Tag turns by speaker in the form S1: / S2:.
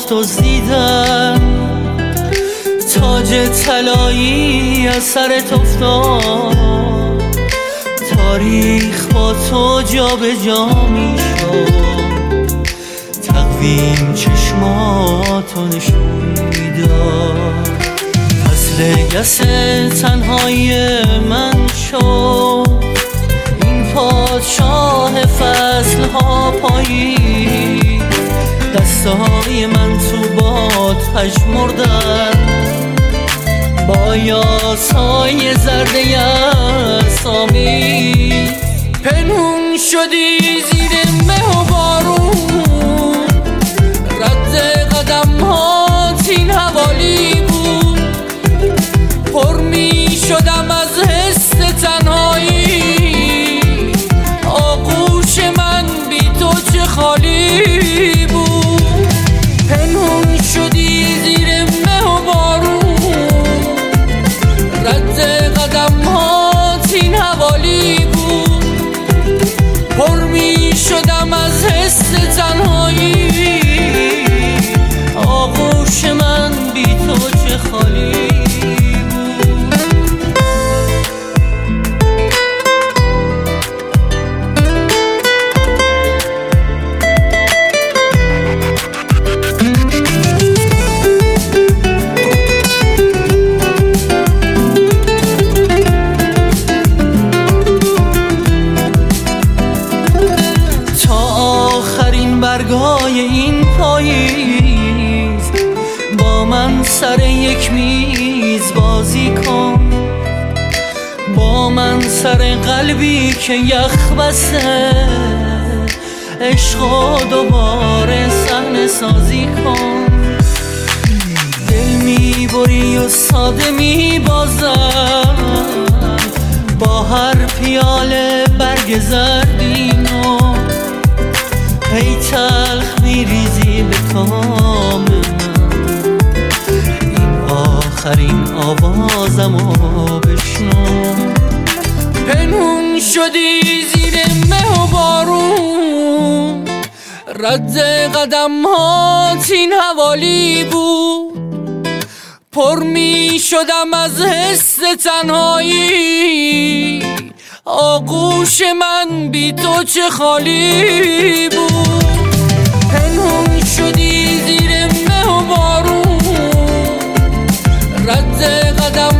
S1: دزدیدن، تاج طلایی از سرت افتاد، تاریخ با تو جا به جا میشد، تقویم چشماتو نشون میداد. فصل گس تنهایی من شد، این پادشاه فصلها پایید، دستهای من تو باد پژمردن، با یاسای زرده اسامی پنهون شدی زیر مه و بارون. رد قدم هات این حوالی بود، پر می شدم از حس تنهایی، آغوش من بی تو چه خالی بود. پنهون شدی زیر مه و بارون، رد قدم هات این حوالی بود، پر می شدم از حس تنهایی، آغوش من بی تو چه خالی بود. برگای این پاییز با من سر یک میز بازی کن، با من سر قلبی که یخ بسته، عشق و دوباره صحنه سازی کن. دل میبری و ساده میبازم، با هر پیاله برگ زردینو هی تلخ میریزی به کام من. این آخرین آوازمو بشنو. پنهون شدی زیر مه و بارون، رد قدم هات این حوالی بود، پر می شدم از حس تنهایی، آغوش من بی تو چه خالی بود. پنهون شدی زیر مه و بارون، رد قدم